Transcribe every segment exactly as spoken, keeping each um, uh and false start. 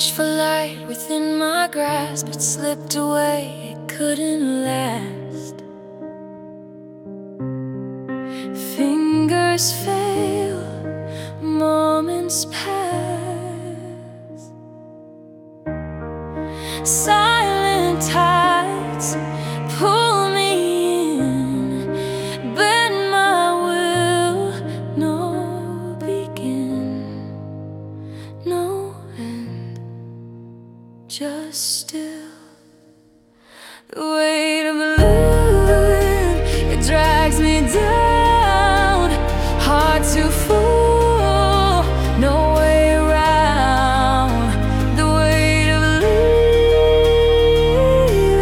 reached for light within my grasp. It slipped away, it couldn't last. Fingers fail, moments pass. Silent tides pull me in, bend my will, no begin, no end, just still. The weight of living, it drags me down, hard to fall, no way around. The weight of living,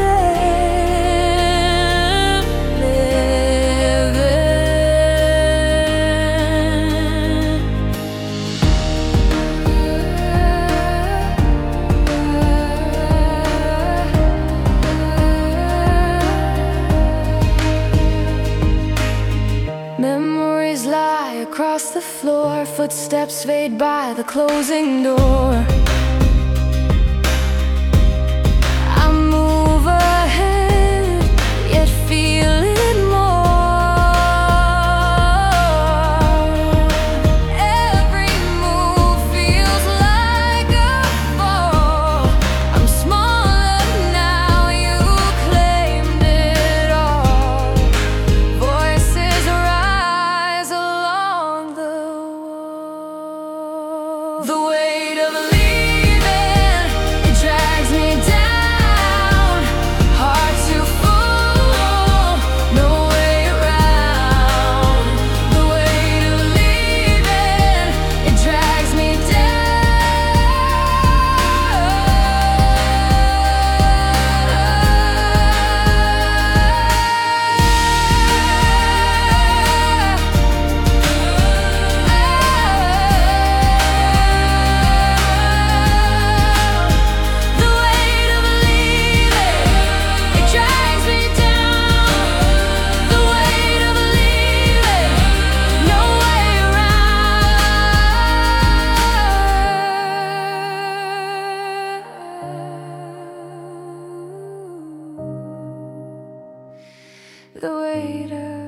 memories lie across the floor, footsteps fade by the closing door. I move ahead, yet feel it more. Every move feels like a fall. I'm smaller now, you claimed it all. Voices rise along the wall. The weight of leaving, it drags me down, hard to fall, no way around. The weight of leaving, it drags me the weight of